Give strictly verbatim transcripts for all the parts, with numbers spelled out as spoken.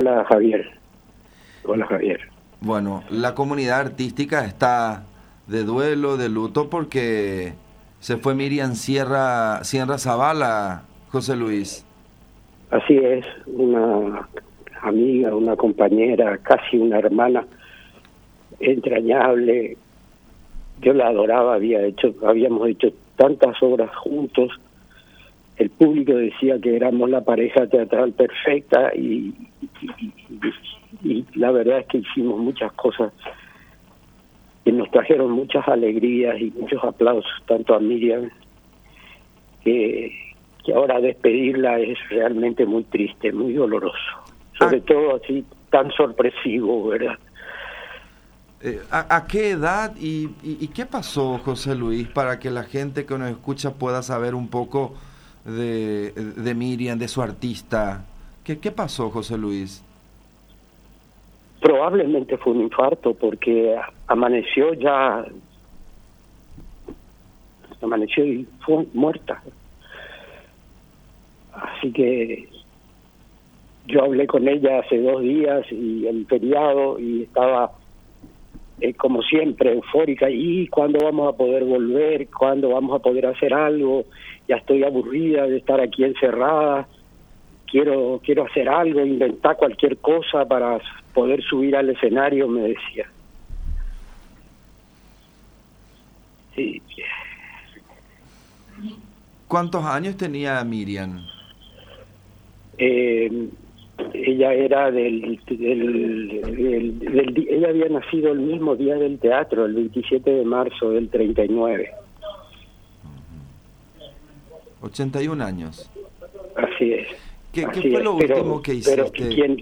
Hola, Javier. Hola, Javier. Bueno, la comunidad artística está de duelo, de luto, porque se fue Miriam Sierra, Sierra Zavala, José Luis. Así es, una amiga, una compañera, casi una hermana entrañable. Yo la adoraba, había hecho, habíamos hecho tantas obras juntos. El público decía que éramos la pareja teatral perfecta y, y, y, y la verdad es que hicimos muchas cosas que nos trajeron muchas alegrías y muchos aplausos, tanto a Miriam, que, que ahora despedirla es realmente muy triste, muy doloroso, sobre ah. todo así tan sorpresivo, ¿verdad? Eh, ¿a, ¿A qué edad y, y, y qué pasó, José Luis, para que la gente que nos escucha pueda saber un poco de, de Miriam, de su artista? ¿Qué, qué pasó, José Luis? Probablemente fue un infarto, porque amaneció ya, amaneció y fue muerta. Así que yo hablé con ella hace dos días y el feriado y estaba eh, como siempre eufórica. ¿Y cuándo vamos a poder volver? ¿Cuándo vamos a poder hacer algo? Ya estoy aburrida de estar aquí encerrada. Quiero quiero hacer algo, inventar cualquier cosa para poder subir al escenario, me decía. Sí. ¿Cuántos años tenía Miriam? Eh, ella era del, del, del, del... Ella había nacido el mismo día del teatro, el veintisiete de marzo del treinta y nueve. ochenta y un años. Así es. ¿Qué, Así ¿qué fue es, lo pero, último que hiciste? Pero, ¿quién,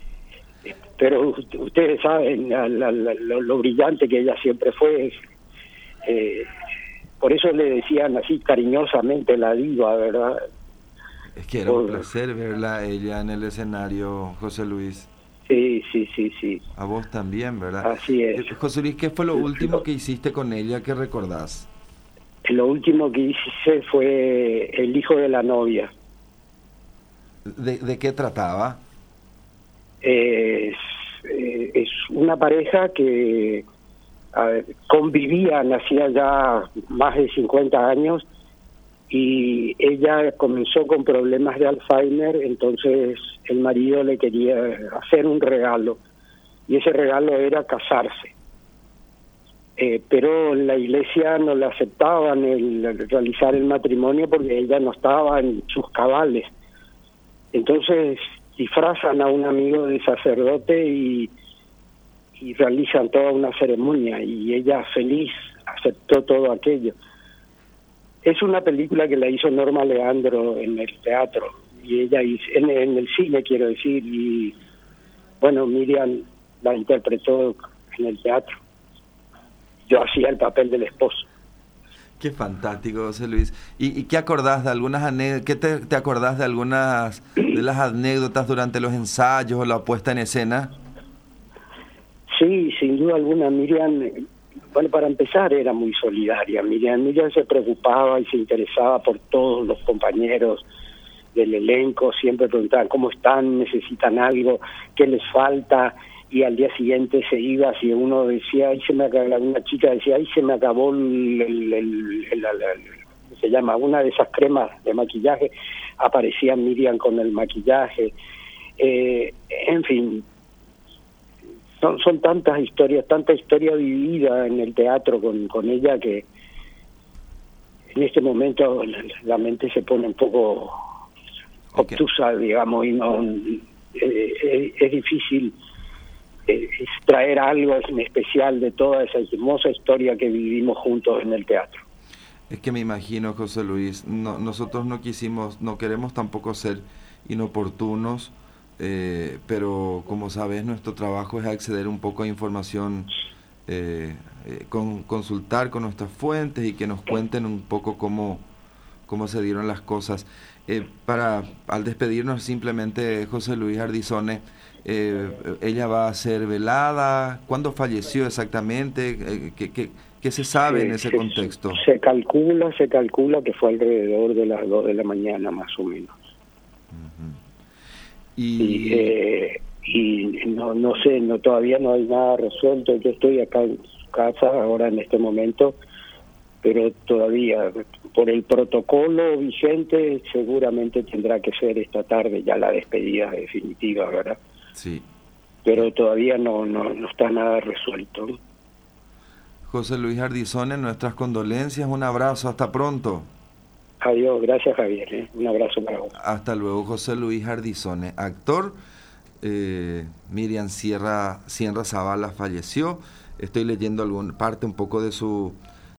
pero ustedes saben la, la, la, lo, lo brillante que ella siempre fue. Eh, por eso le decían así cariñosamente la diva, ¿verdad? Es que era por... un placer verla ella en el escenario, José Luis. Sí, sí, sí, sí. A vos también, ¿verdad? Así es. José Luis, ¿qué fue lo último que hiciste con ella que recordás? Lo último que hice fue El hijo de la novia. ¿De, de qué trataba? Es, es una pareja que a ver, convivían hacía ya más de cincuenta años y ella comenzó con problemas de Alzheimer, entonces el marido le quería hacer un regalo y ese regalo era casarse. Eh, pero la iglesia no le aceptaban el realizar el matrimonio porque ella no estaba en sus cabales. Entonces disfrazan a un amigo de sacerdote y, y realizan toda una ceremonia y ella feliz aceptó todo aquello. Es una película que la hizo Norma Leandro en el teatro y ella hizo, en, en el cine quiero decir, y bueno, Miriam la interpretó en el teatro. Yo hacía el papel del esposo. Qué fantástico, José Luis. ¿Y, y qué acordás de algunas anécdotas? ¿Qué te, te acordás de algunas de las anécdotas durante los ensayos o la puesta en escena? Sí, sin duda alguna, Miriam, bueno, para empezar era muy solidaria. Miriam, Miriam se preocupaba y se interesaba por todos los compañeros del elenco, siempre preguntaban cómo están, necesitan algo, qué les falta, y al día siguiente se iba, si uno decía, ahí se me acabó, una chica decía, ahí se me acabó el, el, el, el, el, el se llama, una de esas cremas de maquillaje, aparecía Miriam con el maquillaje, eh, en fin, son, son tantas historias, tanta historia vivida en el teatro con, con ella que en este momento la, la mente se pone un poco obtusa, okay. digamos, y no eh, es, es difícil extraer algo en especial de toda esa hermosa historia que vivimos juntos en el teatro. Es que me imagino, José Luis, no, nosotros no quisimos, no queremos tampoco ser inoportunos, eh, pero como sabes, nuestro trabajo es acceder un poco a información, eh, eh, con, consultar con nuestras fuentes y que nos cuenten un poco cómo, cómo se dieron las cosas. Eh, para, al despedirnos simplemente, José Luis Ardizone, Eh, ella va a ser velada. ¿Cuándo falleció exactamente? Eh, ¿qué, qué, qué se sabe se, en ese se, contexto? Se calcula, se calcula que fue alrededor de las dos de la mañana, más o menos. Uh-huh. Y, y, eh, y no no sé, no todavía no hay nada resuelto. Yo estoy acá en su casa ahora en este momento, pero todavía por el protocolo vigente seguramente tendrá que ser esta tarde ya la despedida definitiva, ¿verdad? Sí. Pero todavía no no, no está nada resuelto. José Luis Ardizone, nuestras condolencias, un abrazo, hasta pronto. Adiós, gracias Javier, ¿eh? Un abrazo para vos. Hasta luego, José Luis Ardizone, actor. eh, Miriam Sierra, Sierra Zavala falleció. Estoy leyendo alguna parte un poco de su